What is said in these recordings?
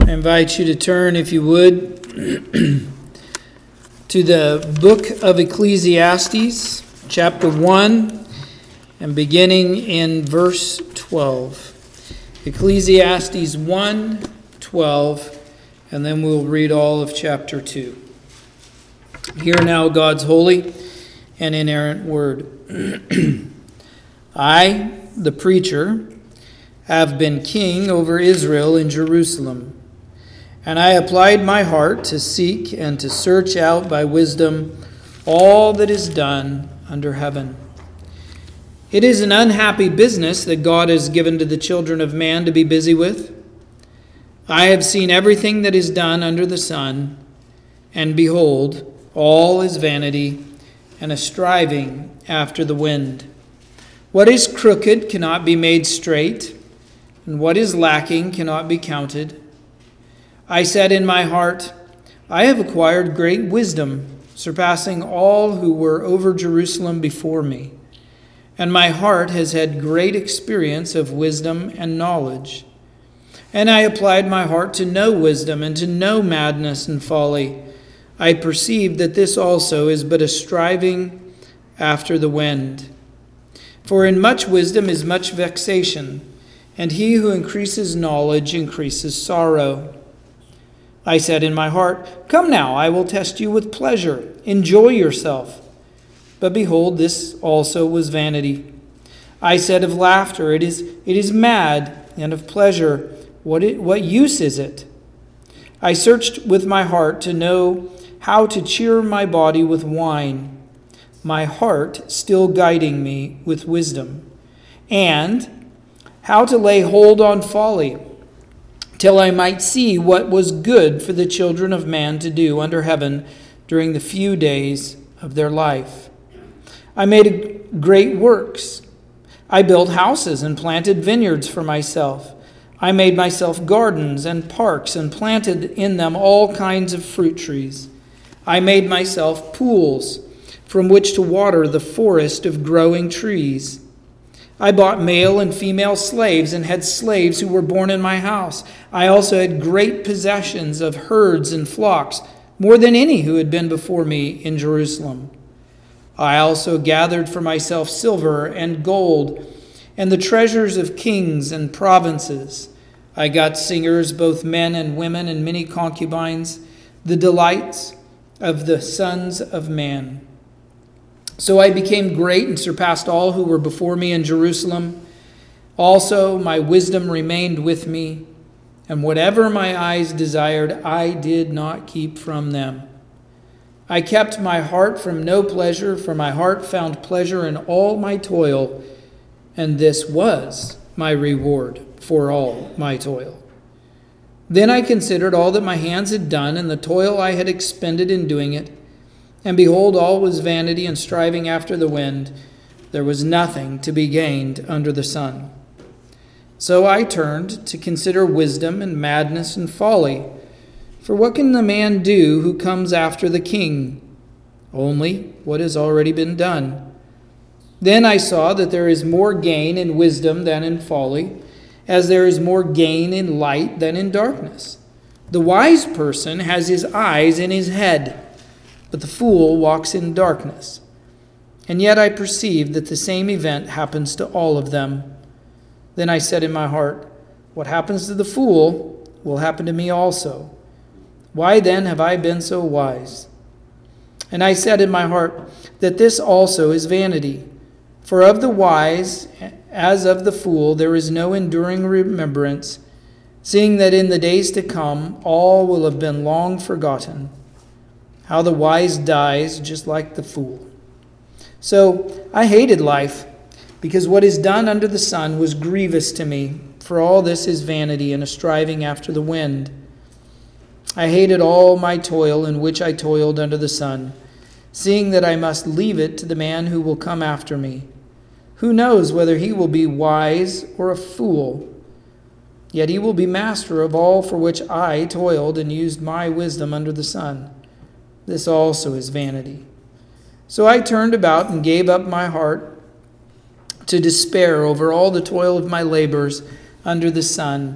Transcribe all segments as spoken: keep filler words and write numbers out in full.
I invite you to turn, if you would, to the book of Ecclesiastes, chapter one, and beginning in verse twelve. Ecclesiastes one, twelve, and then we'll read all of chapter two. Hear now God's holy and inerrant word. I, the preacher, have been king over Israel in Jerusalem. And I applied my heart to seek and to search out by wisdom all that is done under heaven. It is an unhappy business that God has given to the children of man to be busy with. I have seen everything that is done under the sun, and behold, all is vanity and a striving after the wind. What is crooked cannot be made straight, and what is lacking cannot be counted. I said in my heart, I have acquired great wisdom, surpassing all who were over Jerusalem before me. And my heart has had great experience of wisdom and knowledge. And I applied my heart to know wisdom and to know madness and folly. I perceived that this also is but a striving after the wind. For in much wisdom is much vexation, and he who increases knowledge increases sorrow. I said in my heart, Come now, I will test you with pleasure. Enjoy yourself. But behold, this also was vanity. I said of laughter, It is, it is mad, and of pleasure, what, it, what use is it? I searched with my heart to know how to cheer my body with wine, my heart still guiding me with wisdom, and how to lay hold on folly, till I might see what was good for the children of man to do under heaven during the few days of their life. I made great works. I built houses and planted vineyards for myself. I made myself gardens and parks and planted in them all kinds of fruit trees. I made myself pools from which to water the forest of growing trees. I bought male and female slaves and had slaves who were born in my house. I also had great possessions of herds and flocks, more than any who had been before me in Jerusalem. I also gathered for myself silver and gold and the treasures of kings and provinces. I got singers, both men and women, and many concubines, the delights of the sons of man. So I became great and surpassed all who were before me in Jerusalem. Also, my wisdom remained with me, and whatever my eyes desired, I did not keep from them. I kept my heart from no pleasure, for my heart found pleasure in all my toil, and this was my reward for all my toil. Then I considered all that my hands had done, and the toil I had expended in doing it. And behold, all was vanity and striving after the wind. There was nothing to be gained under the sun. So I turned to consider wisdom and madness and folly. For what can the man do who comes after the king? Only what has already been done. Then I saw that there is more gain in wisdom than in folly, as there is more gain in light than in darkness. The wise person has his eyes in his head, but the fool walks in darkness. And yet I perceive that the same event happens to all of them. Then I said in my heart, What happens to the fool will happen to me also. Why then have I been so wise? And I said in my heart that this also is vanity. For of the wise, as of the fool, there is no enduring remembrance, seeing that in the days to come all will have been long forgotten. How the wise dies just like the fool. So I hated life, because what is done under the sun was grievous to me, for all this is vanity and a striving after the wind. I hated all my toil in which I toiled under the sun, seeing that I must leave it to the man who will come after me. Who knows whether he will be wise or a fool? Yet he will be master of all for which I toiled and used my wisdom under the sun. This also is vanity. So I turned about and gave up my heart to despair over all the toil of my labors under the sun,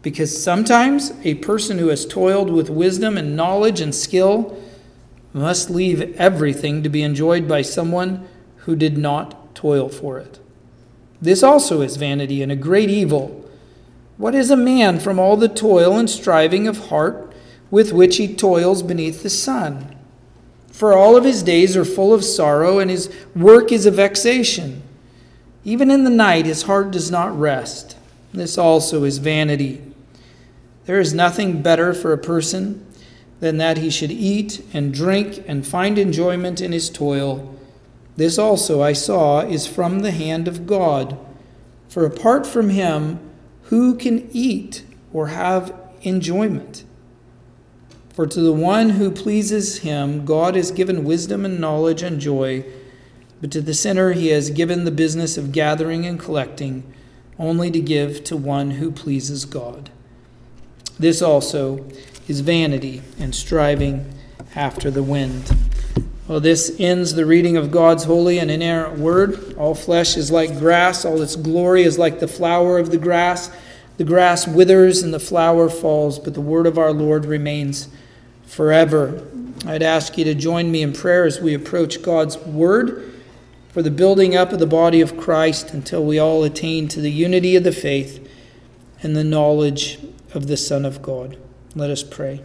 Because sometimes a person who has toiled with wisdom and knowledge and skill must leave everything to be enjoyed by someone who did not toil for it. This also is vanity and a great evil. What is a man from all the toil and striving of heart with which he toils beneath the sun? For all of his days are full of sorrow, and his work is a vexation. Even in the night his heart does not rest. This also is vanity. There is nothing better for a person than that he should eat and drink and find enjoyment in his toil. This also I saw is from the hand of God. For apart from him, who can eat or have enjoyment? For to the one who pleases him, God has given wisdom and knowledge and joy. But to the sinner he has given the business of gathering and collecting, only to give to one who pleases God. This also is vanity and striving after the wind. Well, this ends the reading of God's holy and inerrant word. All flesh is like grass, all its glory is like the flower of the grass. The grass withers and the flower falls, but the word of our Lord remains forever. I'd ask you to join me in prayer as we approach God's word for the building up of the body of Christ until we all attain to the unity of the faith and the knowledge of the Son of God. Let us pray.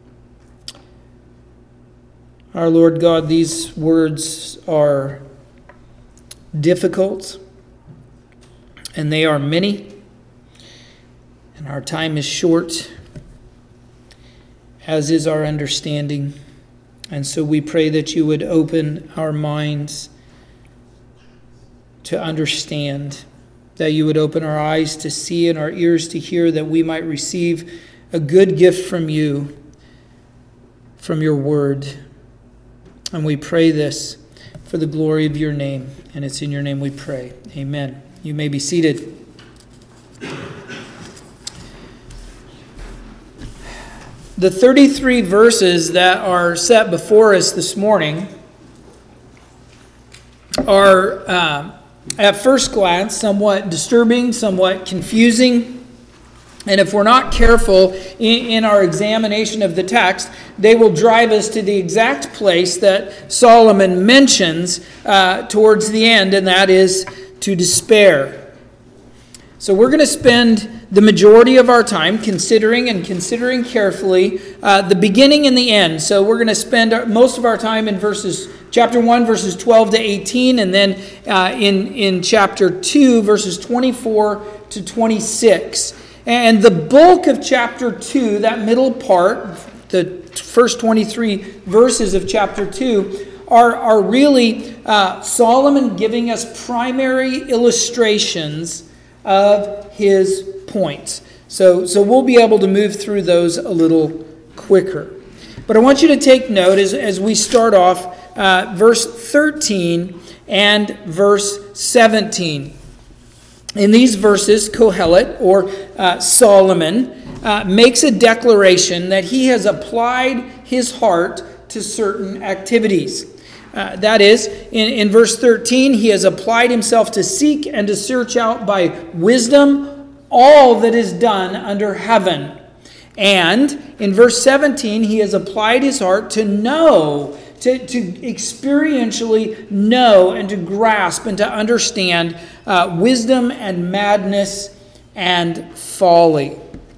Our Lord God, these words are difficult, and they are many, and our time is short, as is our understanding. And so we pray that you would open our minds to understand, that you would open our eyes to see and our ears to hear, that we might receive a good gift from you, from your word. And we pray this for the glory of your name. And it's in your name we pray. Amen. You may be seated. The thirty-three verses that are set before us this morning are, uh, at first glance, somewhat disturbing, somewhat confusing. And if we're not careful in, in our examination of the text, they will drive us to the exact place that Solomon mentions uh, towards the end, and that is to despair. So we're going to spend the majority of our time considering and considering carefully uh, the beginning and the end. So we're going to spend our, most of our time in verses chapter one, verses twelve to eighteen, and then uh, in, in chapter two, verses twenty-four to twenty-six. And the bulk of chapter two, that middle part, the first twenty-three verses of chapter two, are, are really uh, Solomon giving us primary illustrations of his points. So, so we'll be able to move through those a little quicker. But I want you to take note as, as we start off uh, verse thirteen and verse seventeen. In these verses, Kohelet, or uh, Solomon, uh, makes a declaration that he has applied his heart to certain activities. Uh, that is, in, in verse thirteen, he has applied himself to seek and to search out by wisdom all that is done under heaven. And in verse seventeen, he has applied his heart to know, to, to experientially know and to grasp and to understand uh, wisdom and madness and folly.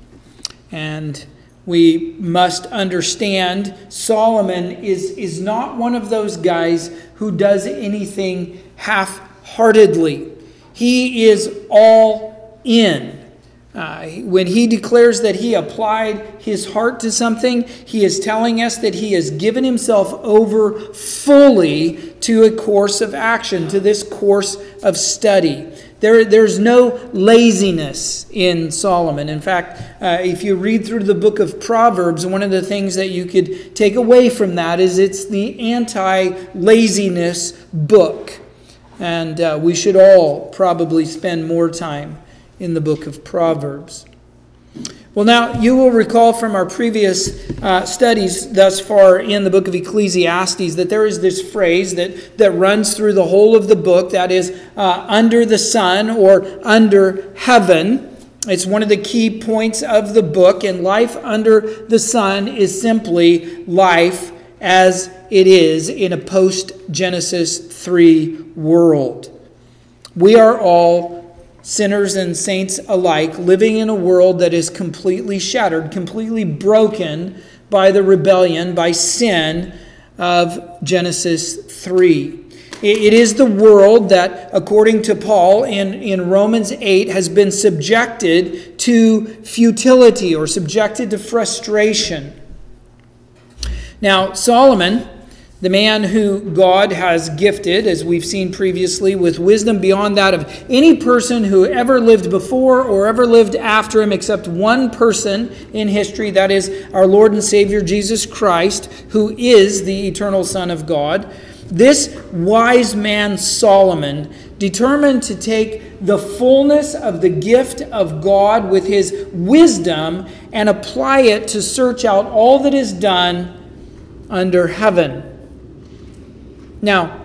And we must understand Solomon is, is not one of those guys who does anything half-heartedly. He is all in. Uh, when he declares that he applied his heart to something, he is telling us that he has given himself over fully to a course of action, to this course of study. There, there's no laziness in Solomon. In fact, uh, if you read through the book of Proverbs, one of the things that you could take away from that is it's the anti-laziness book. And uh, we should all probably spend more time in the book of Proverbs. Well, now, you will recall from our previous uh, studies thus far in the book of Ecclesiastes that there is this phrase that, that runs through the whole of the book, that is, uh, under the sun or under heaven. It's one of the key points of the book, and life under the sun is simply life as it is in a post-Genesis three world. We are all sinners and saints alike, living in a world that is completely shattered, completely broken by the rebellion, by sin of Genesis three. It is the world that, according to Paul in, in Romans eight, has been subjected to futility or subjected to frustration. Now, Solomon, the man who God has gifted, as we've seen previously, with wisdom beyond that of any person who ever lived before or ever lived after him, except one person in history, that is our Lord and Savior Jesus Christ, who is the eternal Son of God. This wise man Solomon determined to take the fullness of the gift of God with his wisdom and apply it to search out all that is done under heaven. Now,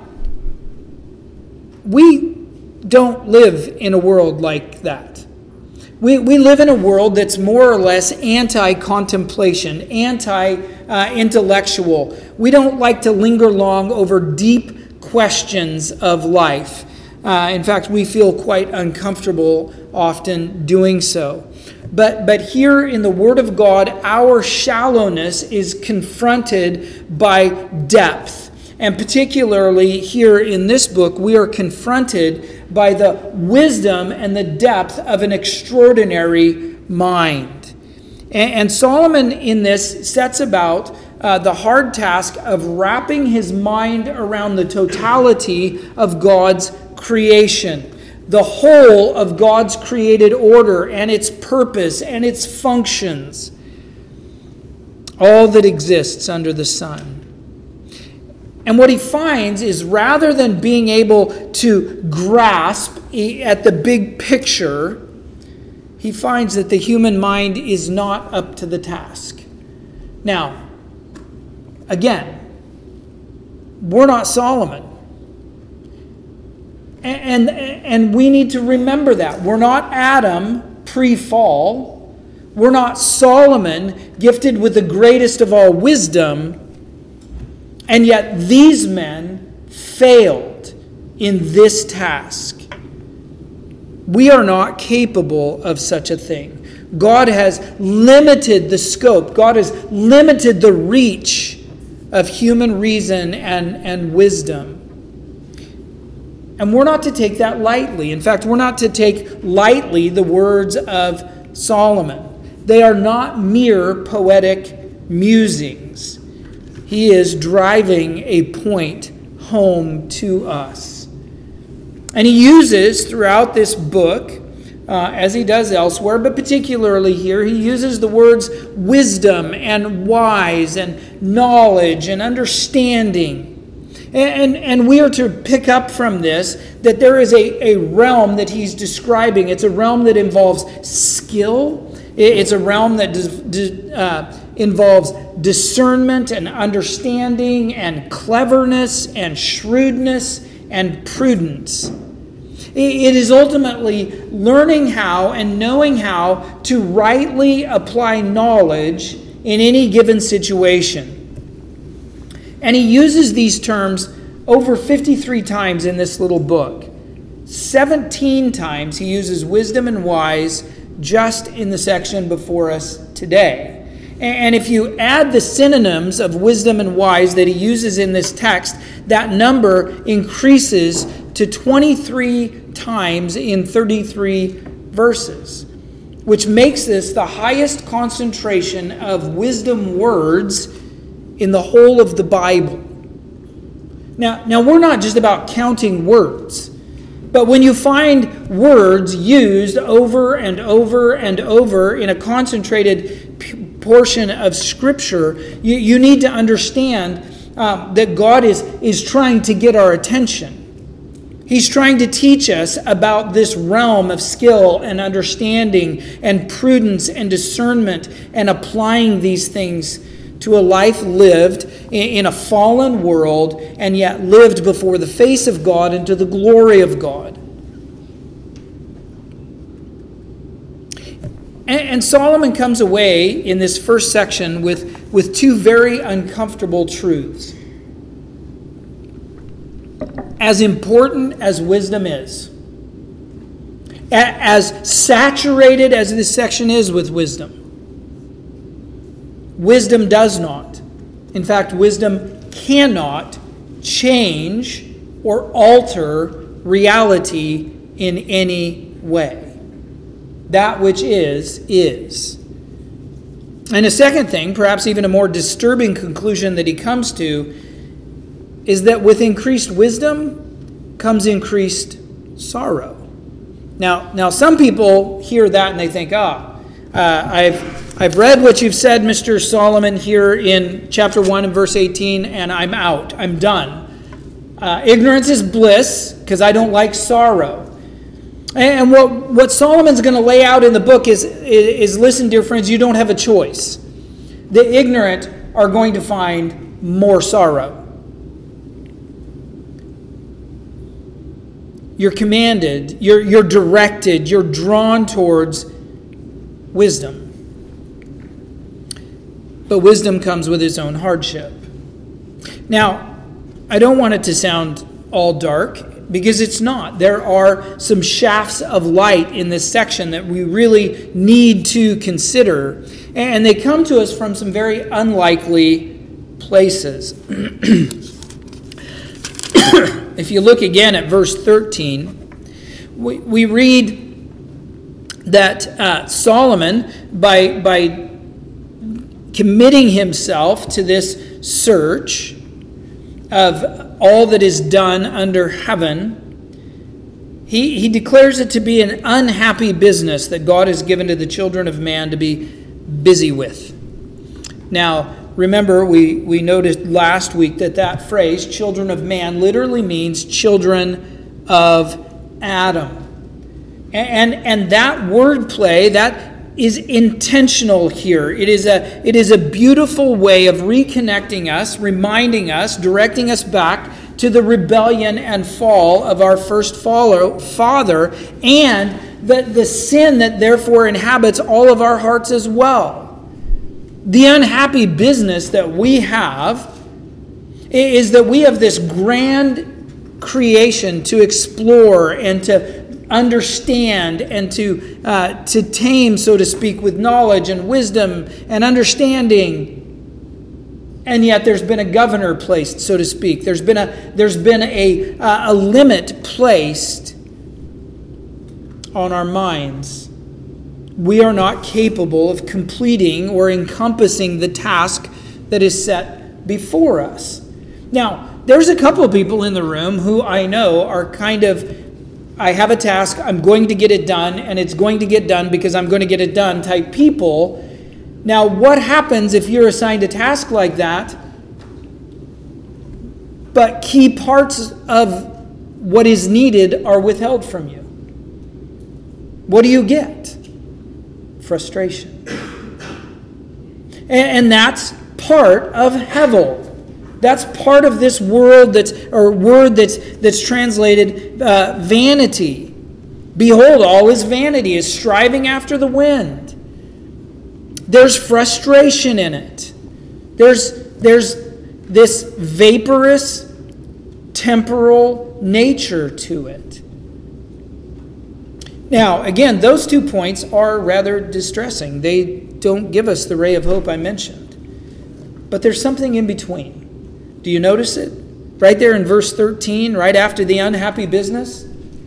we don't live in a world like that. We, we live in a world that's more or less anti-contemplation, anti-intellectual. We don't like to linger long over deep questions of life. Uh, in fact, we feel quite uncomfortable often doing so. But, but here in the Word of God, our shallowness is confronted by depth. And particularly here in this book, we are confronted by the wisdom and the depth of an extraordinary mind. And, and Solomon in this sets about uh, the hard task of wrapping his mind around the totality of God's creation, the whole of God's created order and its purpose and its functions, all that exists under the sun. And what he finds is, rather than being able to grasp at the big picture, he finds that the human mind is not up to the task. Now, again, we're not Solomon. And, and, and we need to remember that. We're not Adam pre-fall. We're not Solomon gifted with the greatest of all wisdom. And yet these men failed in this task. We are not capable of such a thing. God has limited the scope. God has limited the reach of human reason and, and wisdom. And we're not to take that lightly. In fact, we're not to take lightly the words of Solomon. They are not mere poetic musings. He is driving a point home to us. And he uses throughout this book, uh, as he does elsewhere, but particularly here, he uses the words wisdom and wise and knowledge and understanding. And, and, and we are to pick up from this that there is a, a realm that he's describing. It's a realm that involves skill. It's a realm that does, uh, involves discernment and understanding and cleverness and shrewdness and prudence. It is ultimately learning how and knowing how to rightly apply knowledge in any given situation. And he uses these terms over fifty-three times in this little book. seventeen times he uses wisdom and wise just in the section before us today. And if you add the synonyms of wisdom and wise that he uses in this text, that number increases to twenty-three times in thirty-three verses, which makes this the highest concentration of wisdom words in the whole of the Bible. Now, now we're not just about counting words, but when you find words used over and over and over in a concentrated p- portion of Scripture, you, you need to understand uh, that God is, is trying to get our attention. He's trying to teach us about this realm of skill and understanding and prudence and discernment and applying these things to a life lived in a fallen world and yet lived before the face of God and to the glory of God. And, and Solomon comes away in this first section with, with two very uncomfortable truths. As important as wisdom is, as saturated as this section is with wisdom, wisdom does not. In fact, wisdom cannot change or alter reality in any way. That which is, is. And a second thing, perhaps even a more disturbing conclusion that he comes to, is that with increased wisdom comes increased sorrow. Now, now some people hear that and they think, ah, uh, I've I've read what you've said, Mister Solomon, here in chapter one and verse eighteen, and I'm out. I'm done. Uh, ignorance is bliss, because I don't like sorrow. And what, what Solomon's going to lay out in the book is, is, listen, dear friends, you don't have a choice. The ignorant are going to find more sorrow. You're commanded, you're, you're directed, you're drawn towards wisdom. But wisdom comes with its own hardship. Now, I don't want it to sound all dark, because it's not. There are some shafts of light in this section that we really need to consider. And they come to us from some very unlikely places. If you look again at verse thirteen, we, we read that uh, Solomon, by, by committing himself to this search of all that is done under heaven, he, he declares it to be an unhappy business that God has given to the children of man to be busy with. Now, remember, we, we noticed last week that that phrase, children of man, literally means children of Adam. And, and, and that wordplay, that is intentional here. It is a it is a beautiful way of reconnecting us, reminding us, directing us back to the rebellion and fall of our first follow, father, and the, the sin that therefore inhabits all of our hearts as well. The unhappy business that we have is that we have this grand creation to explore and to understand and to uh, to tame, so to speak, with knowledge and wisdom and understanding. And yet there's been a governor placed, so to speak. There's been a there's been a uh, a limit placed on our minds. We are not capable of completing or encompassing the task that is set before us. Now, there's a couple of people in the room who I know are kind of, I have a task, I'm going to get it done, and it's going to get done because I'm going to get it done type people. Now, what happens if you're assigned a task like that, but key parts of what is needed are withheld from you? What do you get? Frustration. And, and that's part of Hevel. That's part of this world that's, or word that's that's translated uh, vanity. Behold, all is vanity, is striving after the wind. There's frustration in it. There's there's this vaporous, temporal nature to it. Now, again, those two points are rather distressing. They don't give us the ray of hope I mentioned. But there's something in between. Do you notice it? Right there in verse thirteen, right after the unhappy business.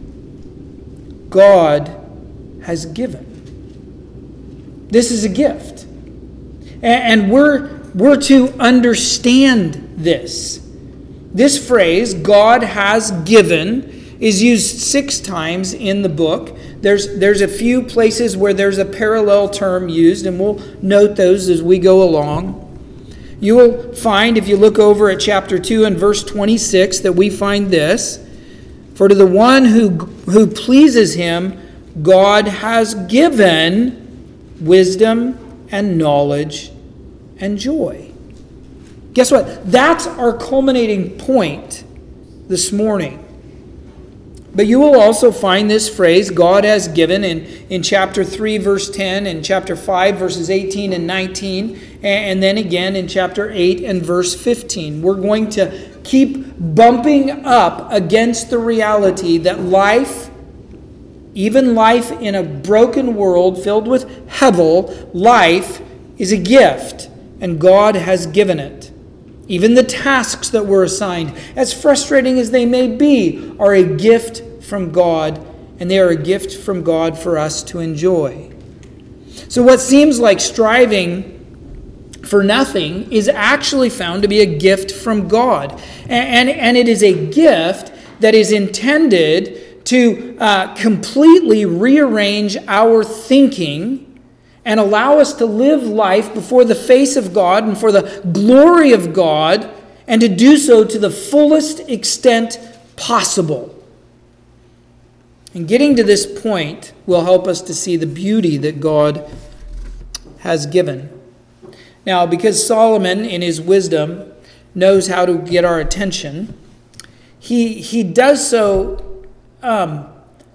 God has given. This is a gift. And we're, we're to understand this. This phrase, God has given, is used six times in the book. There's, there's a few places where there's a parallel term used, and we'll note those as we go along. You will find, if you look over at chapter two and verse twenty-six, that we find this. For to the one who, who pleases him, God has given wisdom and knowledge and joy. Guess what? That's our culminating point this morning. But you will also find this phrase, God has given, in, in chapter three, verse ten, and chapter five, verses eighteen and nineteen, and then again in chapter eight and verse fifteen. We're going to keep bumping up against the reality that life, even life in a broken world filled with hevel, life is a gift, and God has given it. Even the tasks that were assigned, as frustrating as they may be, are a gift from God, and they are a gift from God for us to enjoy. So what seems like striving for nothing is actually found to be a gift from God. And, and, and it is a gift that is intended to uh, completely rearrange our thinking and allow us to live life before the face of God and for the glory of God, and to do so to the fullest extent possible. And getting to this point will help us to see the beauty that God has given. Now, because Solomon, in his wisdom, knows how to get our attention, he, he does so um,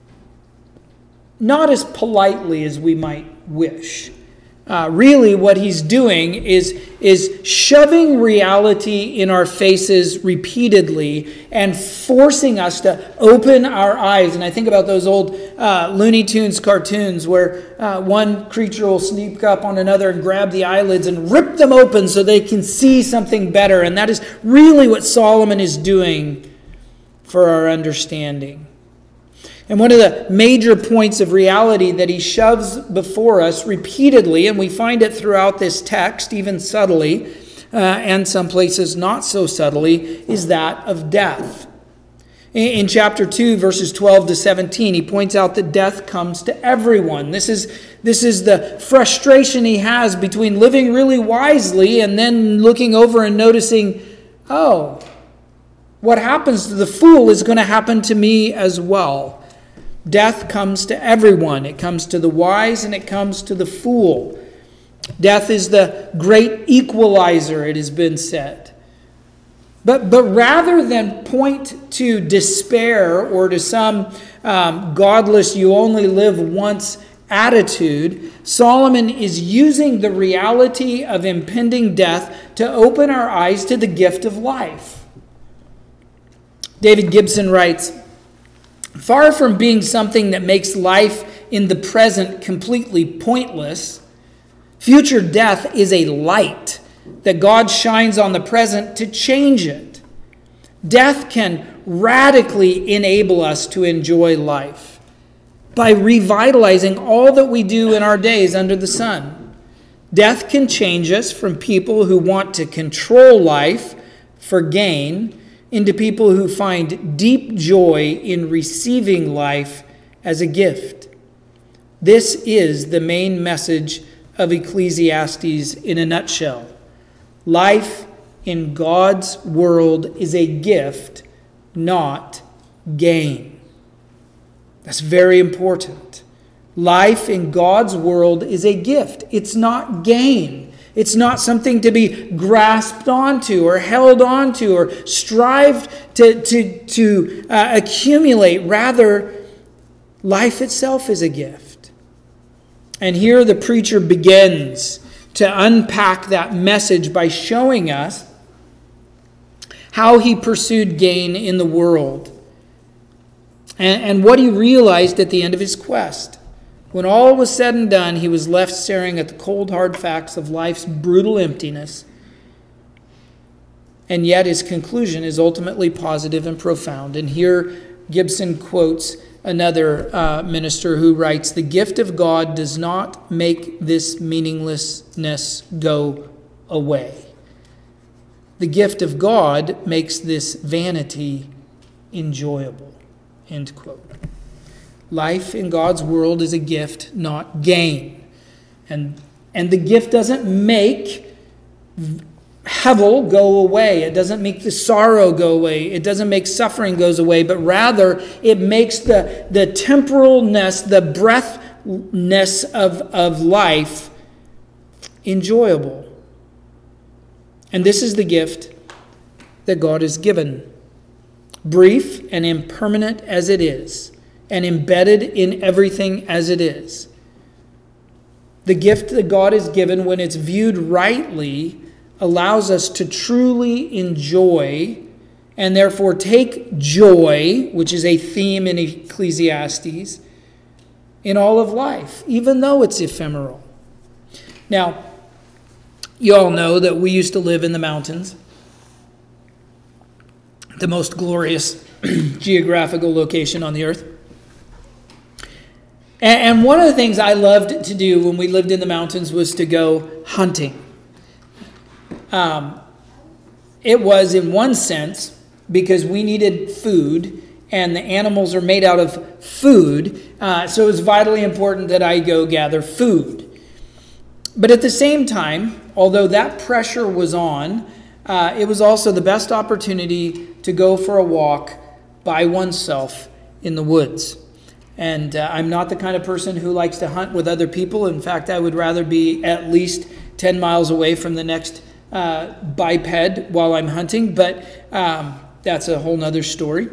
not as politely as we might wish. Uh, really, what he's doing is, is shoving reality in our faces repeatedly and forcing us to open our eyes. And I think about those old uh, Looney Tunes cartoons where uh, one creature will sneak up on another and grab the eyelids and rip them open so they can see something better. And that is really what Solomon is doing for our understanding. And one of the major points of reality that he shoves before us repeatedly, and we find it throughout this text, even subtly, uh, and some places not so subtly, is that of death. In, in chapter two, verses twelve to seventeen, he points out that death comes to everyone. This is, this is the frustration he has between living really wisely and then looking over and noticing, oh, what happens to the fool is going to happen to me as well. Death comes to everyone. It comes to the wise and it comes to the fool. Death is the great equalizer, it has been said. But, but rather than point to despair or to some um, godless, you only live once attitude, Solomon is using the reality of impending death to open our eyes to the gift of life. David Gibson writes, "Far from being something that makes life in the present completely pointless, future death is a light that God shines on the present to change it. Death can radically enable us to enjoy life by revitalizing all that we do in our days under the sun. Death can change us from people who want to control life for gain into people who find deep joy in receiving life as a gift. This is the main message of Ecclesiastes in a nutshell. Life in God's world is a gift, not gain." That's very important. Life in God's world is a gift. It's not gain. It's not something to be grasped onto or held onto or strived to, to, to uh, accumulate. Rather, life itself is a gift. And here the preacher begins to unpack that message by showing us how he pursued gain in the world and, and what he realized at the end of his quest. When all was said and done, he was left staring at the cold, hard facts of life's brutal emptiness. And yet his conclusion is ultimately positive and profound. And here Gibson quotes another uh, minister who writes, "The gift of God does not make this meaninglessness go away. The gift of God makes this vanity enjoyable." End quote. Life in God's world is a gift, not gain. And, and the gift doesn't make hevel go away. It doesn't make the sorrow go away. It doesn't make suffering goes away, but rather it makes the, the temporalness, the breathness of, of life enjoyable. And this is the gift that God has given. brief and impermanent as it is, and embedded in everything as it is. The gift that God has given, when it's viewed rightly, allows us to truly enjoy and therefore take joy, which is a theme in Ecclesiastes, in all of life, even though it's ephemeral. Now, you all know that we used to live in the mountains, the most glorious geographical location on the earth. And one of the things I loved to do when we lived in the mountains was to go hunting. Um, it was, in one sense, because we needed food, and the animals are made out of food, uh, so it was vitally important that I go gather food. But at the same time, although that pressure was on, uh, it was also the best opportunity to go for a walk by oneself in the woods. And uh, I'm not the kind of person who likes to hunt with other people. In fact, I would rather be at least ten miles away from the next uh, biped while I'm hunting, but um, that's a whole nother story.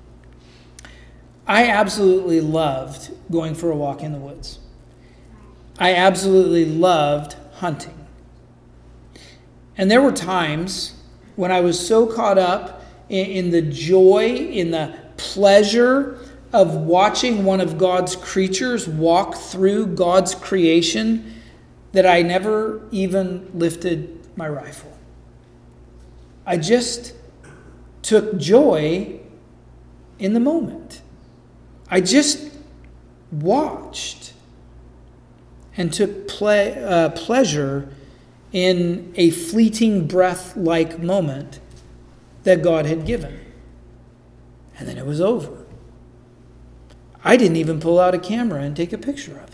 I absolutely loved going for a walk in the woods. I absolutely loved hunting. And there were times when I was so caught up in, in the joy, in the pleasure of watching one of God's creatures walk through God's creation that I never even lifted my rifle. I just took joy in the moment. I just watched and took ple- uh, pleasure in a fleeting breath-like moment that God had given. And then it was over. I didn't even pull out a camera and take a picture of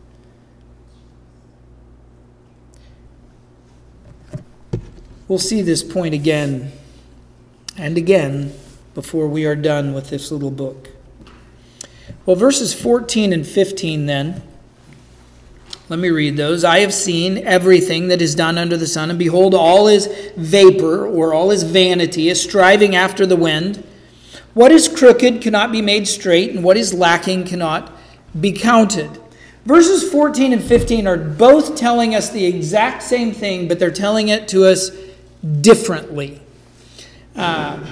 it. We'll see this point again and again before we are done with this little book. Well, verses fourteen and fifteen then, let me read those. I have seen everything that is done under the sun, and behold, all is vapor, or all is vanity, is striving after the wind. What is crooked cannot be made straight, and what is lacking cannot be counted. Verses fourteen and fifteen are both telling us the exact same thing, but they're telling it to us differently. Uh,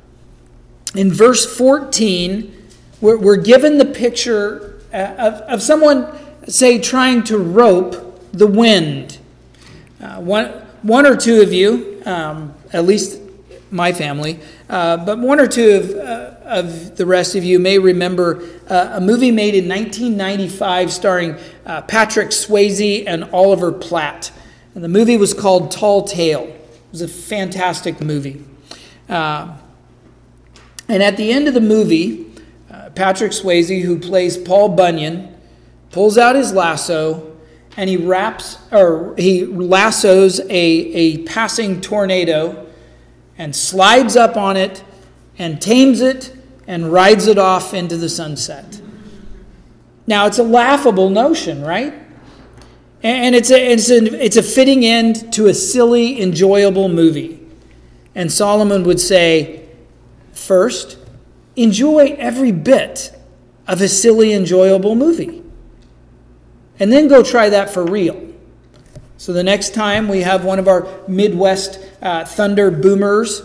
in verse fourteen, we're, we're given the picture of, of someone, say, trying to rope the wind. Uh, one, one or two of you, um, at least my family, uh, but one or two of, uh, of the rest of you may remember uh, a movie made in nineteen ninety-five starring uh, Patrick Swayze and Oliver Platt. And the movie was called Tall Tale. It was a fantastic movie. Uh, and at the end of the movie, uh, Patrick Swayze, who plays Paul Bunyan, pulls out his lasso and he wraps or he lassos a, a passing tornado and slides up on it and tames it and rides it off into the sunset. Now, it's a laughable notion, right? And it's a, it's a, it's a fitting end to a silly, enjoyable movie. And Solomon would say, first, enjoy every bit of a silly, enjoyable movie. And then go try that for real. So the next time we have one of our Midwest uh, thunder boomers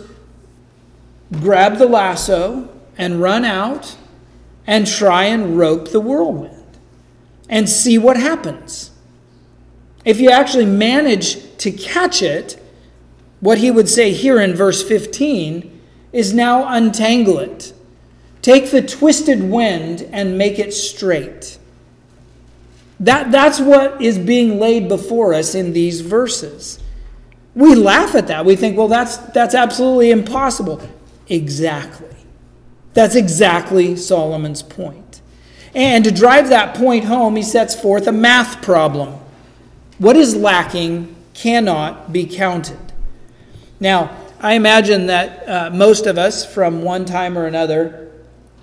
grab the lasso and run out and try and rope the whirlwind and see what happens. If you actually manage to catch it, what he would say here in verse fifteen is now untangle it. Take the twisted wind and make it straight. That, that's what is being laid before us in these verses. We laugh at that. We think, well, that's that's absolutely impossible. Exactly. That's exactly Solomon's point. And to drive that point home, he sets forth a math problem. What is lacking cannot be counted. Now, I imagine that uh, most of us, from one time or another,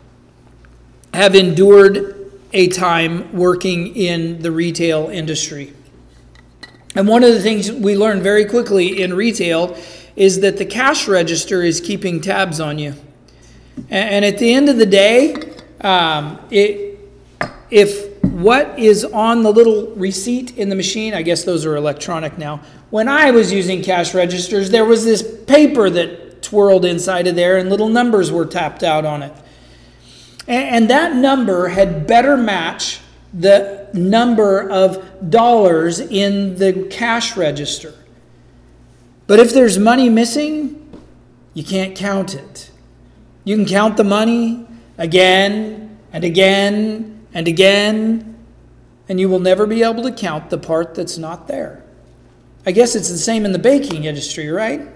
have endured a time working in the retail industry. And one of the things we learn very quickly in retail is that the cash register is keeping tabs on you. And at the end of the day, um, it, if what is on the little receipt in the machine, I guess those are electronic now. When I was using cash registers, there was this paper that twirled inside of there and little numbers were tapped out on it. And that number had better match the number of dollars in the cash register. But if there's money missing, you can't count it. You can count the money again and again and again, and you will never be able to count the part that's not there. I guess it's the same in the baking industry, right?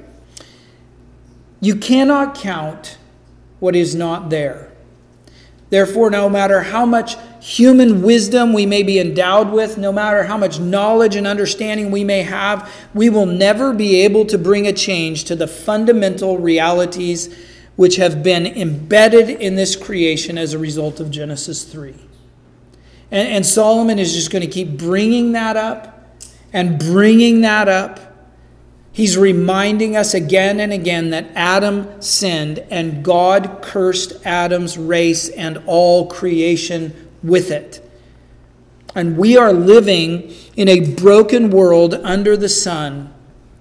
You cannot count what is not there. Therefore, no matter how much human wisdom we may be endowed with, no matter how much knowledge and understanding we may have, we will never be able to bring a change to the fundamental realities which have been embedded in this creation as a result of Genesis three. And, and Solomon is just going to keep bringing that up and bringing that up. He's reminding us again and again that Adam sinned and God cursed Adam's race and all creation with it. And we are living in a broken world under the sun,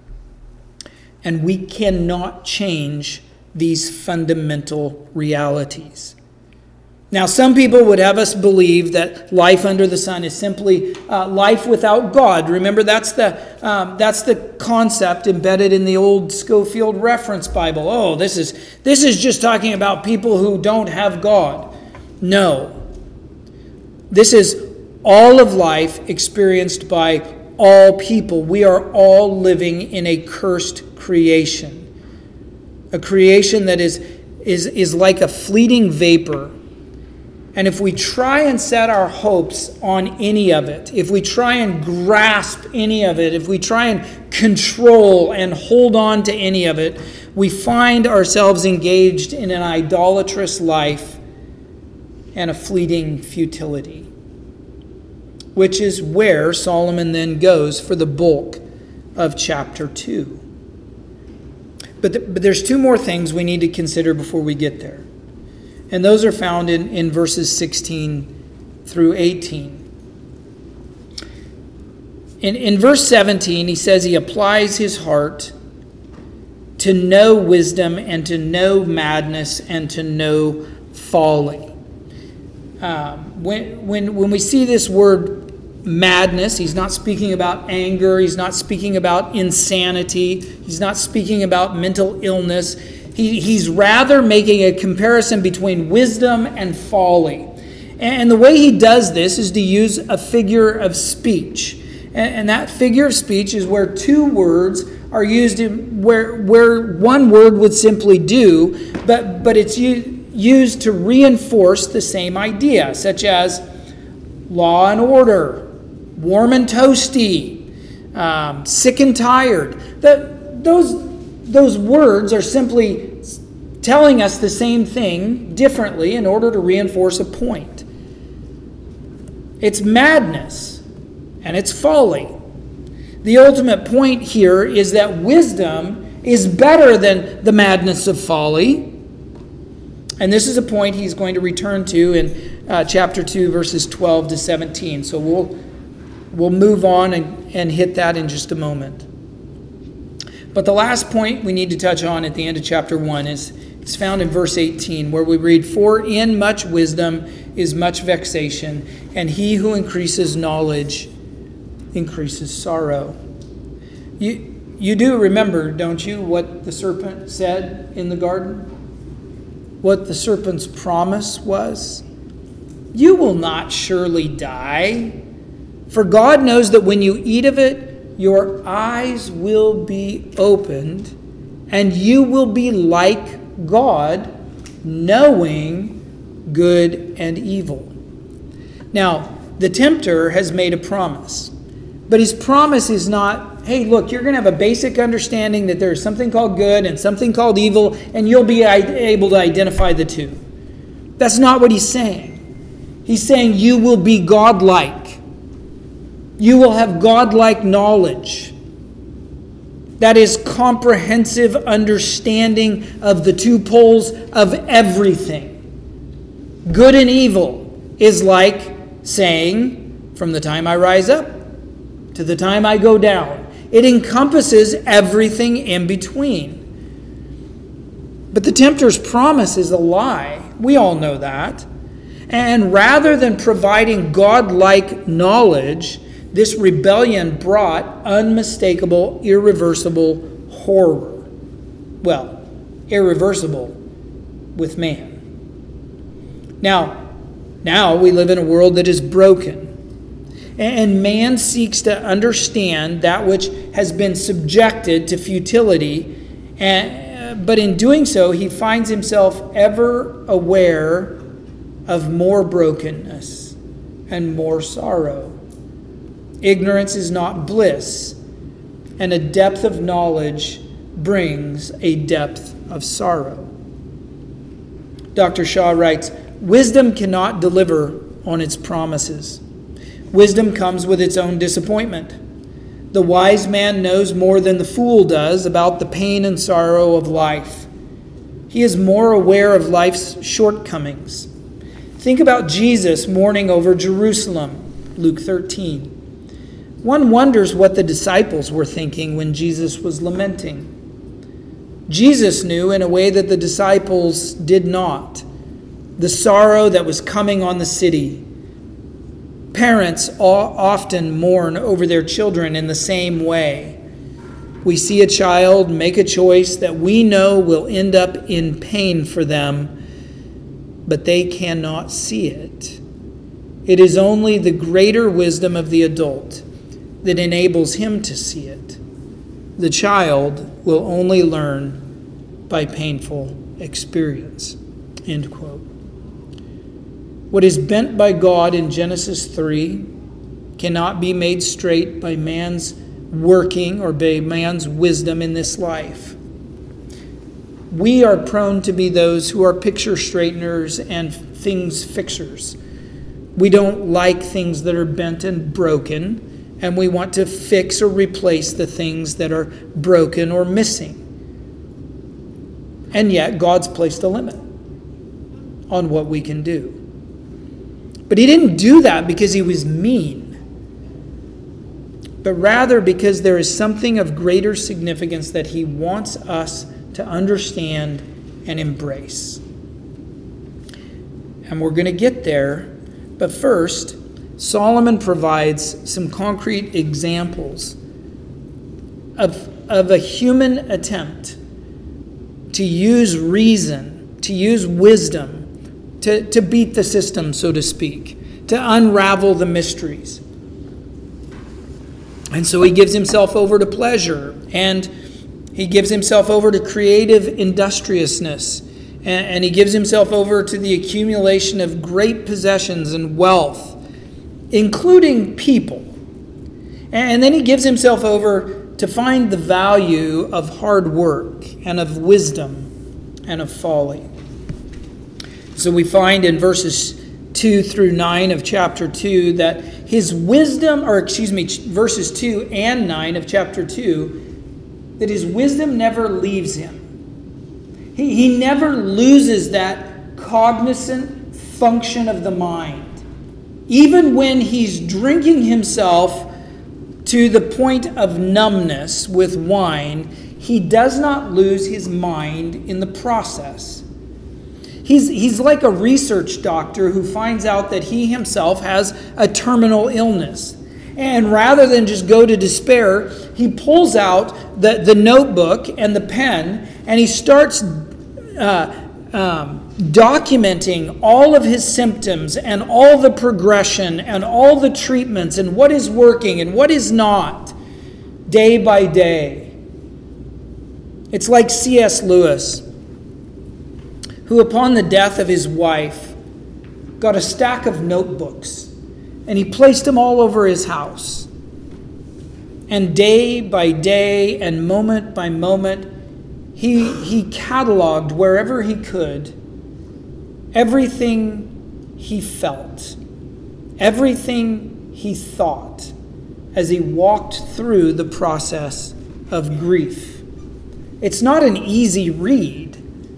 and we cannot change these fundamental realities. Now, some people would have us believe that life under the sun is simply uh, life without God. Remember, that's the um, that's the concept embedded in the old Scofield Reference Bible. Oh, this is this is just talking about people who don't have God. No. This is all of life experienced by all people. We are all living in a cursed creation. A creation that is is is like a fleeting vapor. And if we try and set our hopes on any of it, if we try and grasp any of it, if we try and control and hold on to any of it, we find ourselves engaged in an idolatrous life and a fleeting futility, which is where Solomon then goes for the bulk of chapter two. But, the, but there's two more things we need to consider before we get there. And those are found in, in verses sixteen through eighteen. In, in verse seventeen, he says he applies his heart to know wisdom and to know madness and to know folly. Um, when, when, when we see this word madness, he's not speaking about anger, he's not speaking about insanity, he's not speaking about mental illness. He, he's rather making a comparison between wisdom and folly. And the way he does this is to use a figure of speech. And, and that figure of speech is where two words are used in, where, where one word would simply do, but, but it's u- used to reinforce the same idea, such as law and order, warm and toasty, um, sick and tired. The, those Those words are simply telling us the same thing differently in order to reinforce a point. It's madness and it's folly. The ultimate point here is that wisdom is better than the madness of folly. And this is a point he's going to return to in uh, chapter two, verses twelve to seventeen. So we'll, we'll move on and, and hit that in just a moment. But the last point we need to touch on at the end of chapter one is, is found in verse eighteen, where we read, "For in much wisdom is much vexation, and he who increases knowledge increases sorrow." You, you do remember, don't you, what the serpent said in the garden? What the serpent's promise was? "You will not surely die, for God knows that when you eat of it, your eyes will be opened, and you will be like God, knowing good and evil." Now, the tempter has made a promise. But his promise is not, hey, look, you're going to have a basic understanding that there's something called good and something called evil, and you'll be able to identify the two. That's not what he's saying. He's saying you will be godlike. You will have godlike knowledge. That is comprehensive understanding of the two poles of everything. Good and evil is like saying, from the time I rise up to the time I go down. It encompasses everything in between. But the tempter's promise is a lie. We all know that. And rather than providing God-like knowledge, this rebellion brought unmistakable, irreversible horror. Well, irreversible with man. Now, now we live in a world that is broken. And man seeks to understand that which has been subjected to futility. And, but in doing so, he finds himself ever aware of more brokenness and more sorrow. Ignorance is not bliss, and a depth of knowledge brings a depth of sorrow. Doctor Shaw writes, wisdom cannot deliver on its promises. Wisdom comes with its own disappointment. The wise man knows more than the fool does about the pain and sorrow of life. He is more aware of life's shortcomings. Think about Jesus mourning over Jerusalem, Luke thirteen. One wonders what the disciples were thinking when Jesus was lamenting. Jesus knew in a way that the disciples did not, the sorrow that was coming on the city. Parents often mourn over their children in the same way. We see a child make a choice that we know will end up in pain for them, but they cannot see it. It is only the greater wisdom of the adult that enables him to see it. The child will only learn by painful experience. End quote. What is bent by God in Genesis three cannot be made straight by man's working or by man's wisdom in this life. We are prone to be those who are picture straighteners and things fixers. We don't like things that are bent and broken, and we want to fix or replace the things that are broken or missing. And yet, God's placed a limit on what we can do. But he didn't do that because he was mean, but rather because there is something of greater significance that he wants us to understand and embrace. And we're going to get there, but first, Solomon provides some concrete examples of, of a human attempt to use reason, to use wisdom, to, to beat the system, so to speak, to unravel the mysteries. And so he gives himself over to pleasure, and he gives himself over to creative industriousness, and, and he gives himself over to the accumulation of great possessions and wealth, including people. And then he gives himself over to find the value of hard work and of wisdom and of folly. So we find in verses two through nine of chapter two that his wisdom, or excuse me, verses two and nine of chapter two, that his wisdom never leaves him. He, he never loses that cognizant function of the mind. Even when he's drinking himself to the point of numbness with wine, he does not lose his mind in the process. He's, he's like a research doctor who finds out that he himself has a terminal illness. And rather than just go to despair, he pulls out the, the notebook and the pen, and he starts uh, um, documenting all of his symptoms and all the progression and all the treatments and what is working and what is not, day by day. It's like C S Lewis, who upon the death of his wife got a stack of notebooks and he placed them all over his house. And day by day and moment by moment, he, he cataloged wherever he could everything he felt, everything he thought as he walked through the process of grief. It's not an easy read,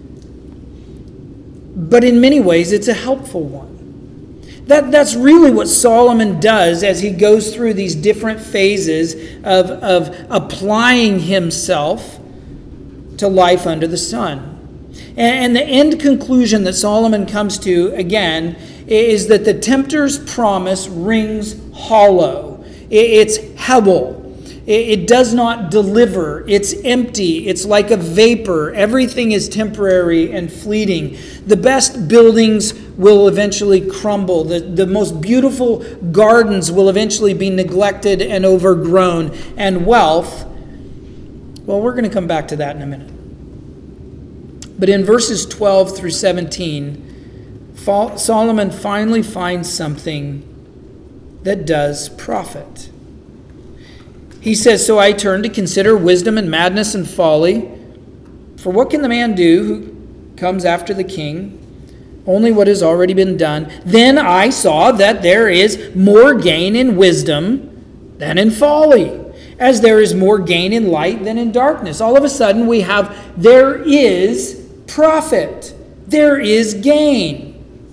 but in many ways it's a helpful one. That, that's really what Solomon does as he goes through these different phases of, of applying himself to life under the sun. And, and the end conclusion that Solomon comes to, again, is that the tempter's promise rings hollow. It, it's Hebel. It, it does not deliver. It's empty. It's like a vapor. Everything is temporary and fleeting. The best buildings will eventually crumble. The, the most beautiful gardens will eventually be neglected and overgrown. And wealth, well, we're going to come back to that in a minute. But in verses twelve through seventeen, Solomon finally finds something that does profit. He says, "So I turn to consider wisdom and madness and folly. For what can the man do who comes after the king? Only what has already been done. Then I saw that there is more gain in wisdom than in folly, as there is more gain in light than in darkness." All of a sudden we have, there is profit. There is gain.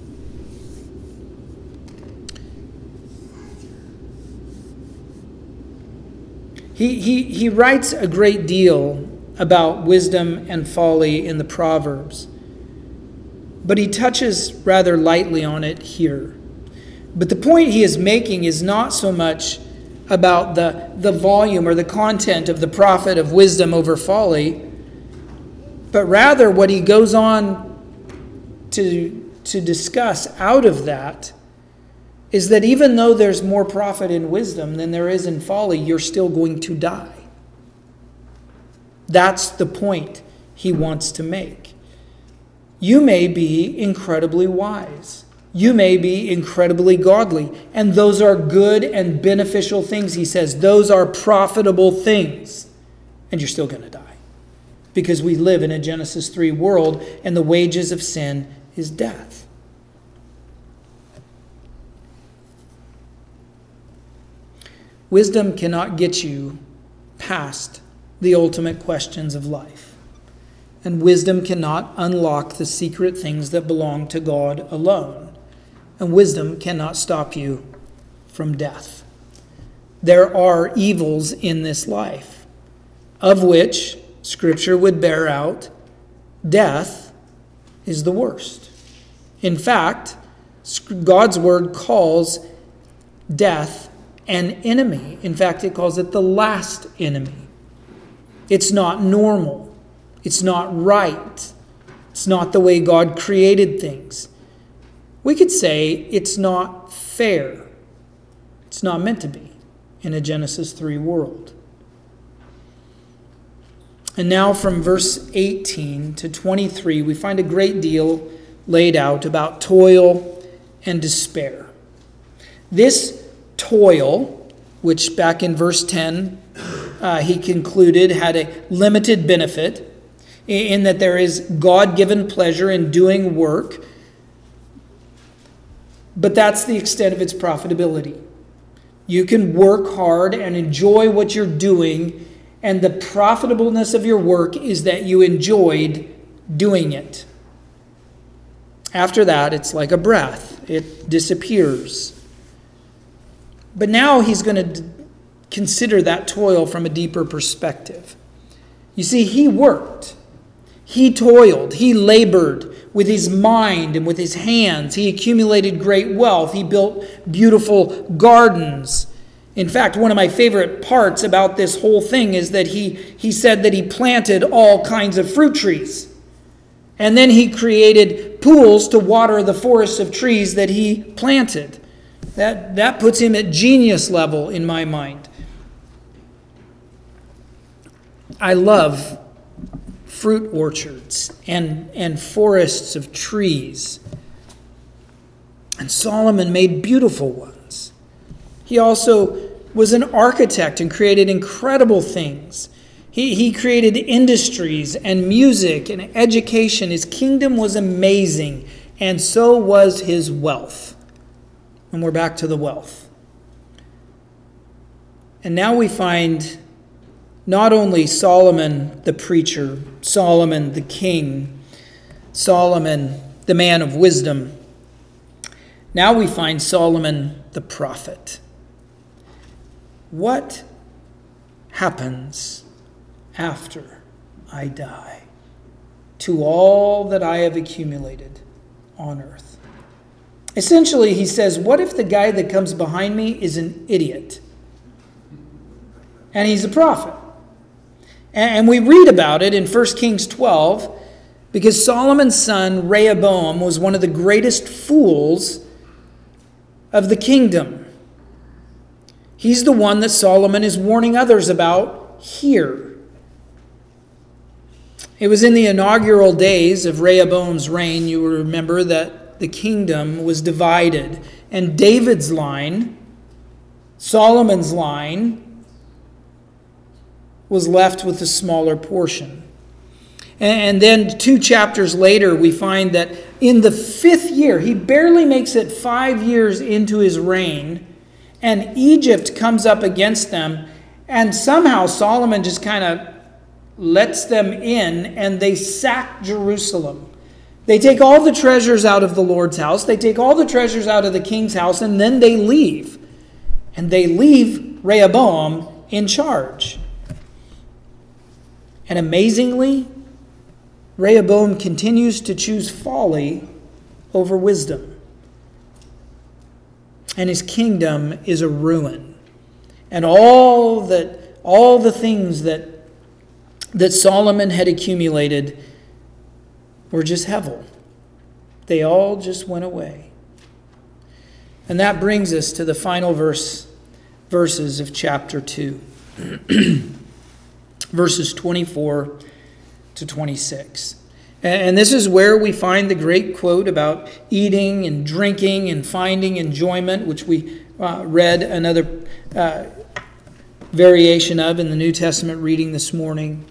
He, he, he writes a great deal about wisdom and folly in the Proverbs, but he touches rather lightly on it here. But the point he is making is not so much about the, the volume or the content of the profit of wisdom over folly, but rather what he goes on to, to discuss out of that is that even though there's more profit in wisdom than there is in folly, you're still going to die. That's the point he wants to make. You may be incredibly wise. You may be incredibly godly. And those are good and beneficial things, he says. Those are profitable things. And you're still going to die. Because we live in a Genesis three world, and the wages of sin is death. Wisdom cannot get you past the ultimate questions of life. And wisdom cannot unlock the secret things that belong to God alone. And wisdom cannot stop you from death. There are evils in this life, of which Scripture would bear out death is the worst. In fact, God's word calls death an enemy. In fact, it calls it the last enemy. It's not normal. It's not right. It's not the way God created things. We could say it's not fair. It's not meant to be in a Genesis three world. And now from verse eighteen to twenty-three, we find a great deal laid out about toil and despair. This toil, which back in verse ten, uh, he concluded had a limited benefit, in that there is God-given pleasure in doing work, but that's the extent of its profitability. You can work hard and enjoy what you're doing, and the profitableness of your work is that you enjoyed doing it. After that, it's like a breath. It disappears. But now he's going to consider that toil from a deeper perspective. You see, he worked. He toiled. He labored with his mind and with his hands. He accumulated great wealth. He built beautiful gardens. In fact, one of my favorite parts about this whole thing is that he, he said that he planted all kinds of fruit trees. And then he created pools to water the forests of trees that he planted. That, that puts him at genius level in my mind. I love fruit orchards and, and forests of trees. And Solomon made beautiful ones. He also was an architect and created incredible things. He, he created industries and music and education. His kingdom was amazing, and so was his wealth. And we're back to the wealth. And now we find not only Solomon the preacher, Solomon the king, Solomon the man of wisdom. Now we find Solomon the prophet. What happens after I die to all that I have accumulated on earth? Essentially, he says, what if the guy that comes behind me is an idiot? And he's a prophet. And we read about it in First Kings twelve, because Solomon's son Rehoboam was one of the greatest fools of the kingdom. He's the one that Solomon is warning others about here. It was in the inaugural days of Rehoboam's reign, you will remember, that the kingdom was divided. And David's line, Solomon's line, was left with a smaller portion. And then two chapters later, we find that in the fifth year, he barely makes it five years into his reign, and Egypt comes up against them, and somehow Solomon just kind of lets them in, and they sack Jerusalem. They take all the treasures out of the Lord's house, they take all the treasures out of the king's house, and then they leave. And they leave Rehoboam in charge. And amazingly, Rehoboam continues to choose folly over wisdom. And his kingdom is a ruin. And all that all the things that, that Solomon had accumulated were just hevel. They all just went away. And that brings us to the final verse verses of chapter two. Verses twenty-four to twenty-six. And this is where we find the great quote about eating and drinking and finding enjoyment, which we uh, read another uh, variation of in the New Testament reading this morning.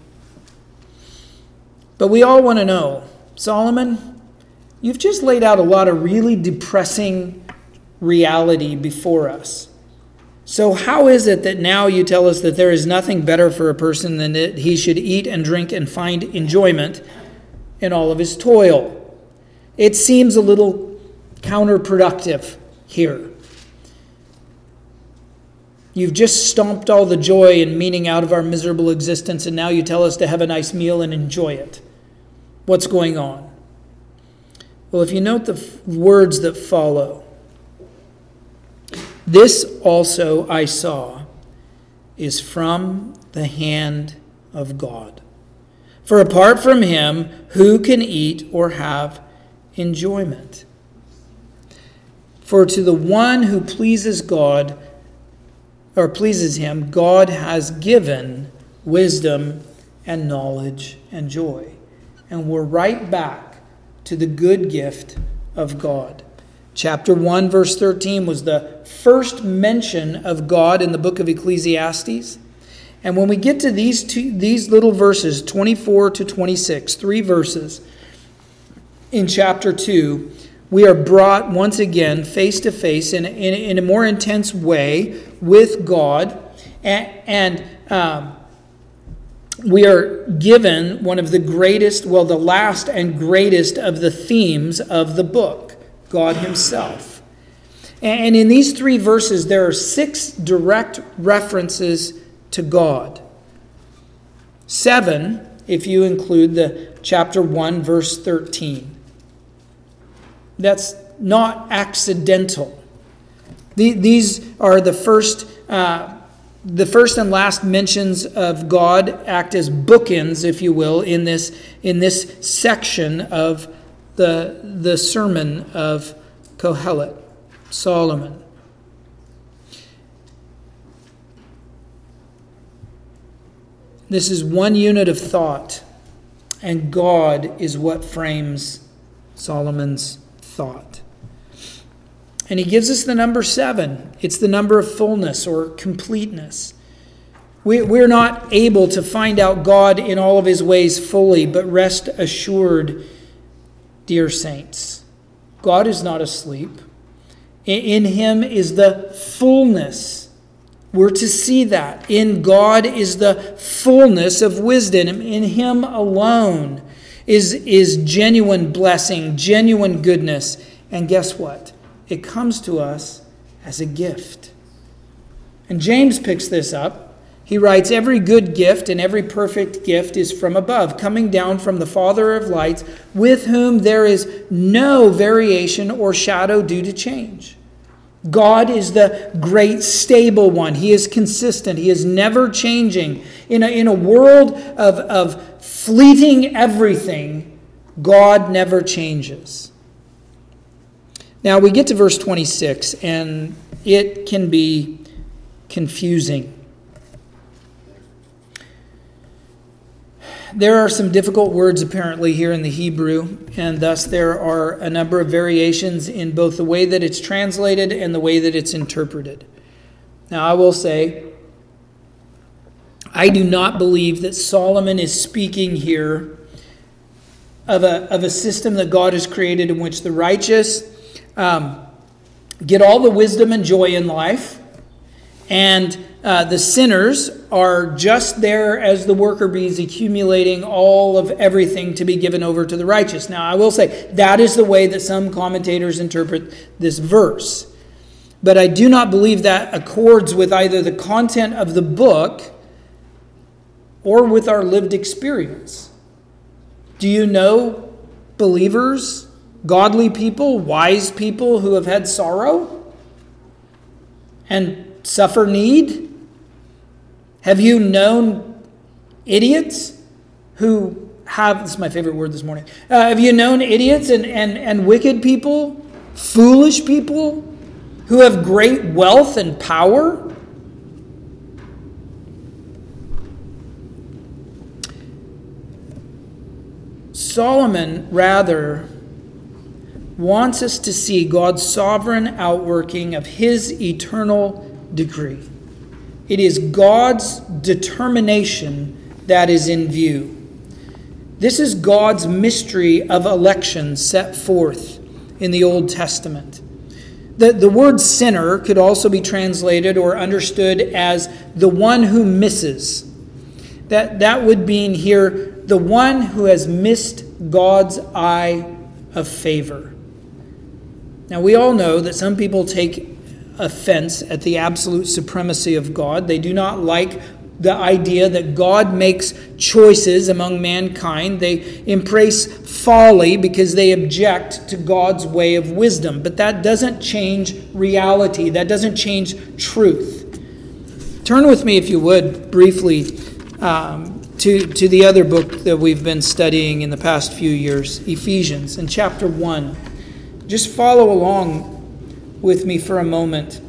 But we all want to know, Solomon, you've just laid out a lot of really depressing reality before us. So how is it that now you tell us that there is nothing better for a person than that he should eat and drink and find enjoyment in all of his toil? It seems a little counterproductive here. You've just stomped all the joy and meaning out of our miserable existence, and now you tell us to have a nice meal and enjoy it. What's going on? Well, if you note the f- words that follow, this also I saw is from the hand of God. For apart from him, who can eat or have enjoyment? For to the one who pleases God, or pleases him, God has given wisdom and knowledge and joy. And we're right back to the good gift of God. Chapter one, verse thirteen was the first mention of God in the book of Ecclesiastes. And when we get to these two, these little verses, twenty-four to twenty-six, three verses in chapter two, we are brought once again face to face in, in, in a more intense way with God. And, and um, we are given one of the greatest, well, the last and greatest of the themes of the book, God himself. And in these three verses, there are six direct references to God. Seven, if you include the chapter one, verse thirteen. That's not accidental. These are the first, uh, the first and last mentions of God act as bookends, if you will, in this in this section of the the sermon of Kohelet, Solomon. This is one unit of thought, and God is what frames Solomon's thought. And he gives us the number seven. It's the number of fullness or completeness. We, we're not able to find out God in all of his ways fully, but rest assured, dear saints, God is not asleep. In him is the fullness We're to see that. In God is the fullness of wisdom. In Him alone is, is genuine blessing, genuine goodness. And guess what? It comes to us as a gift. And James picks this up. He writes, every good gift and every perfect gift is from above, coming down from the Father of lights, with whom there is no variation or shadow due to change. God is the great stable one. He is consistent. He is never changing. In a, in a world of, of fleeting everything, God never changes. Now we get to verse twenty-six, and it can be confusing. There are some difficult words apparently here in the Hebrew, and thus there are a number of variations in both the way that it's translated and the way that it's interpreted. Now I will say, I do not believe that Solomon is speaking here of a, of a system that God has created in which the righteous um, get all the wisdom and joy in life, and uh, the sinners are just there as the worker bees, accumulating all of everything to be given over to the righteous. Now, I will say that is the way that some commentators interpret this verse. But I do not believe that accords with either the content of the book or with our lived experience. Do you know believers, godly people, wise people who have had sorrow and suffer need? Have you known idiots who have, this is my favorite word this morning, uh, have you known idiots and, and, and wicked people, foolish people who have great wealth and power? Solomon rather wants us to see God's sovereign outworking of His eternal decree. It is God's determination that is in view. This is God's mystery of election set forth in the Old Testament. The, the word sinner could also be translated or understood as the one who misses. That, that would mean here, the one who has missed God's eye of favor. Now, we all know that some people take offense at the absolute supremacy of God. They do not like the idea that God makes choices among mankind. They embrace folly because they object to God's way of wisdom. But that doesn't change reality. That doesn't change truth. Turn with me, if you would, briefly um, to, to the other book that we've been studying in the past few years, Ephesians, in chapter one. Just follow along with me for a moment.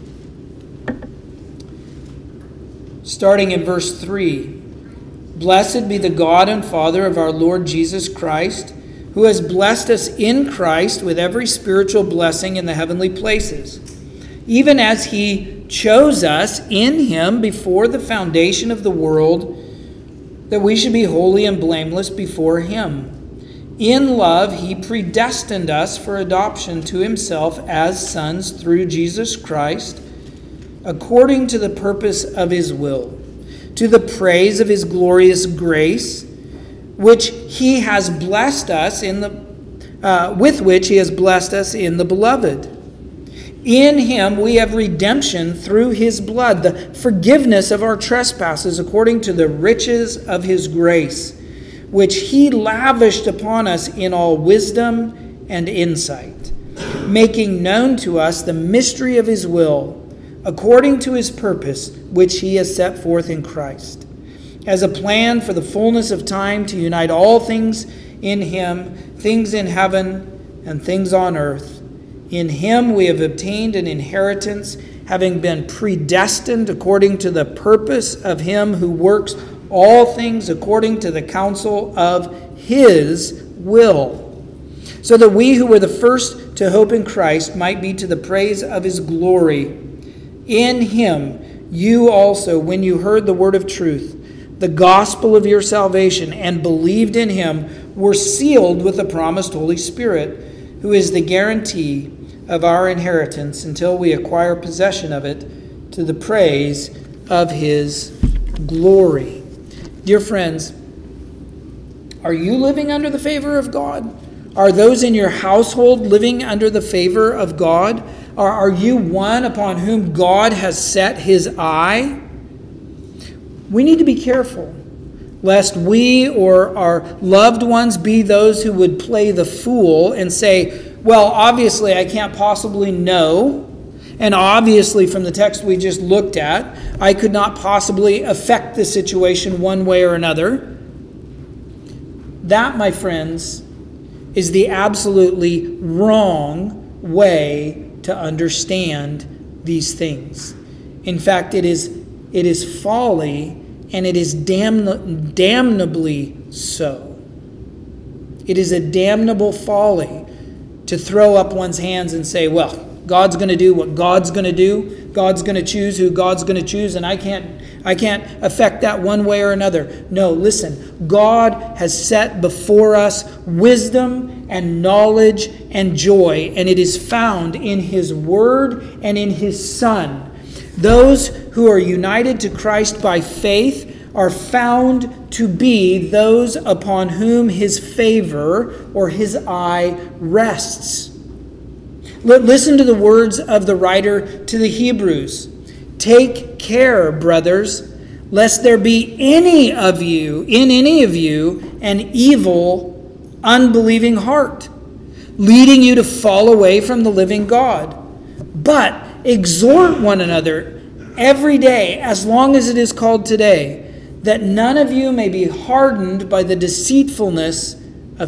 Starting in verse three. Blessed be the God and Father of our Lord Jesus Christ, who has blessed us in Christ with every spiritual blessing in the heavenly places, even as He chose us in Him before the foundation of the world, that we should be holy and blameless before Him. In love, He predestined us for adoption to Himself as sons through Jesus Christ, according to the purpose of His will, to the praise of His glorious grace, which He has blessed us in the, uh, with which He has blessed us in the Beloved. In Him we have redemption through His blood, the forgiveness of our trespasses, according to the riches of His grace, which He lavished upon us in all wisdom and insight, making known to us the mystery of His will, according to His purpose, which He has set forth in Christ, as a plan for the fullness of time to unite all things in Him, things in heaven and things on earth. In Him we have obtained an inheritance, having been predestined according to the purpose of Him who works all things according to the counsel of His will, so that we who were the first to hope in Christ might be to the praise of His glory. In Him you also, when you heard the word of truth, the gospel of your salvation, and believed in Him, were sealed with the promised Holy Spirit, who is the guarantee of our inheritance until we acquire possession of it to the praise of his glory. Dear friends, are you living under the favor of God? Are those in your household living under the favor of God? Or are you one upon whom God has set his eye? We need to be careful, lest we or our loved ones be those who would play the fool and say, well, obviously I can't possibly know. And obviously from the text we just looked at, I could not possibly affect the situation one way or another. That, my friends, is the absolutely wrong way to understand these things. In fact, it is it is folly, and it is damn, damnably so. It is a damnable folly to throw up one's hands and say, well, God's going to do what God's going to do. God's going to choose who God's going to choose, and I can't I can't affect that one way or another. No, listen. God has set before us wisdom and knowledge and joy, and it is found in his word and in his Son. Those who are united to Christ by faith are found to be those upon whom his favor or his eye rests. Listen to the words of the writer to the Hebrews. Take care, brothers, lest there be any of you, in any of you, an evil, unbelieving heart, leading you to fall away from the living God. But exhort one another every day, as long as it is called today, that none of you may be hardened by the deceitfulness of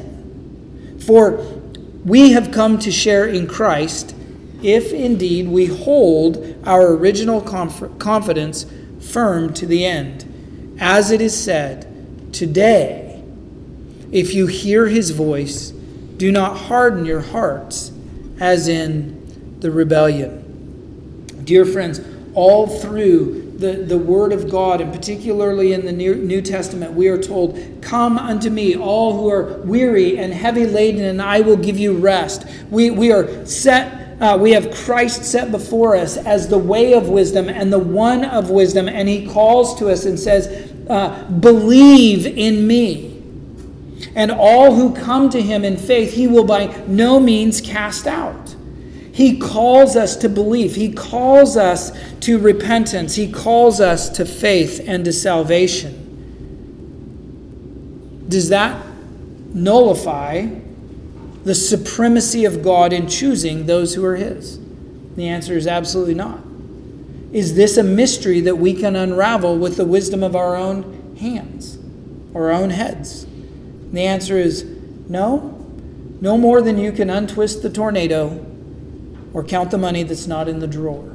sin. For we have come to share in Christ, if indeed we hold our original conf- confidence firm to the end. As it is said, today, if you hear his voice, do not harden your hearts as in the rebellion. Dear friends, all through the, the Word of God, and particularly in the New, New Testament, we are told, come unto me, all who are weary and heavy laden, and I will give you rest. We, we are set, uh, we have Christ set before us as the way of wisdom and the one of wisdom, and he calls to us and says, uh, believe in me. And all who come to him in faith, he will by no means cast out. He calls us to belief. He calls us to repentance. He calls us to faith and to salvation. Does that nullify the supremacy of God in choosing those who are his? The answer is absolutely not. Is this a mystery that we can unravel with the wisdom of our own hands or our own heads? And the answer is no. No more than you can untwist the tornado or count the money that's not in the drawer.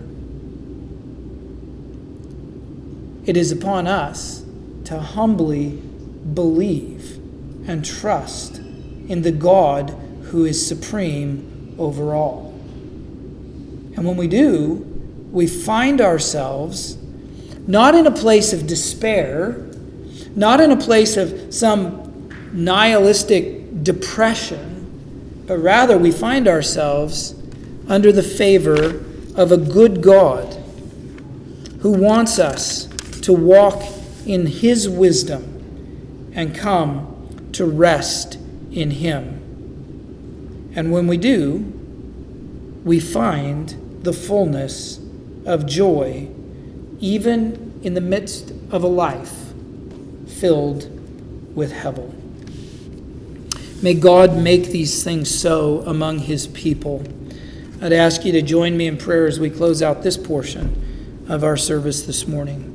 It is upon us to humbly believe and trust in the God who is supreme over all. And when we do, we find ourselves not in a place of despair, not in a place of some nihilistic depression, but rather we find ourselves under the favor of a good God who wants us to walk in his wisdom and come to rest in him. And when we do, we find the fullness of joy, even in the midst of a life filled with hell. May God make these things so among his people. I'd ask you to join me in prayer as we close out this portion of our service this morning.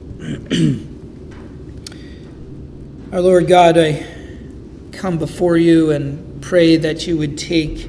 Our Lord God, I come before you and pray that you would take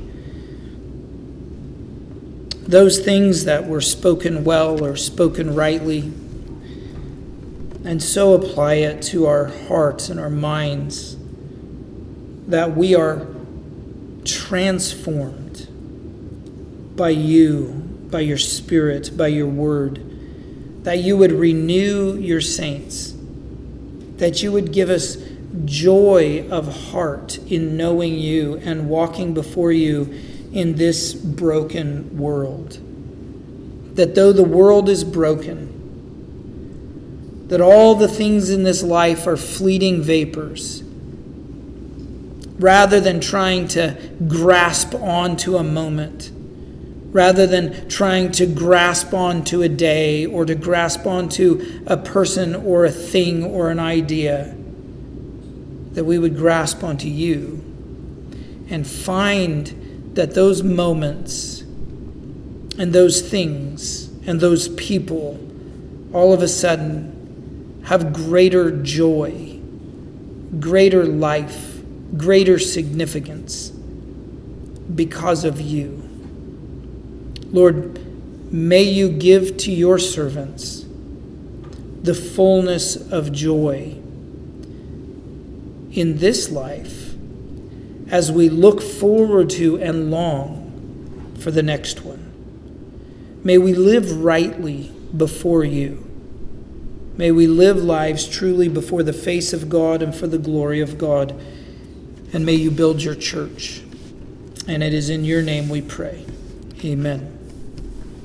those things that were spoken well or spoken rightly and so apply it to our hearts and our minds that we are transformed by you, by your Spirit, by your word, that you would renew your saints, that you would give us joy of heart in knowing you and walking before you in this broken world. that though the world is broken, that all the things in this life are fleeting vapors, rather than trying to grasp onto a moment, rather than trying to grasp onto a day or to grasp onto a person or a thing or an idea, that we would grasp onto you and find that those moments and those things and those people all of a sudden have greater joy, greater life, greater significance because of you. Lord, may you give to your servants the fullness of joy in this life as we look forward to and long for the next one. May we live rightly before you. May we live lives truly before the face of God and for the glory of God. And may you build your church. And it is in your name we pray. Amen.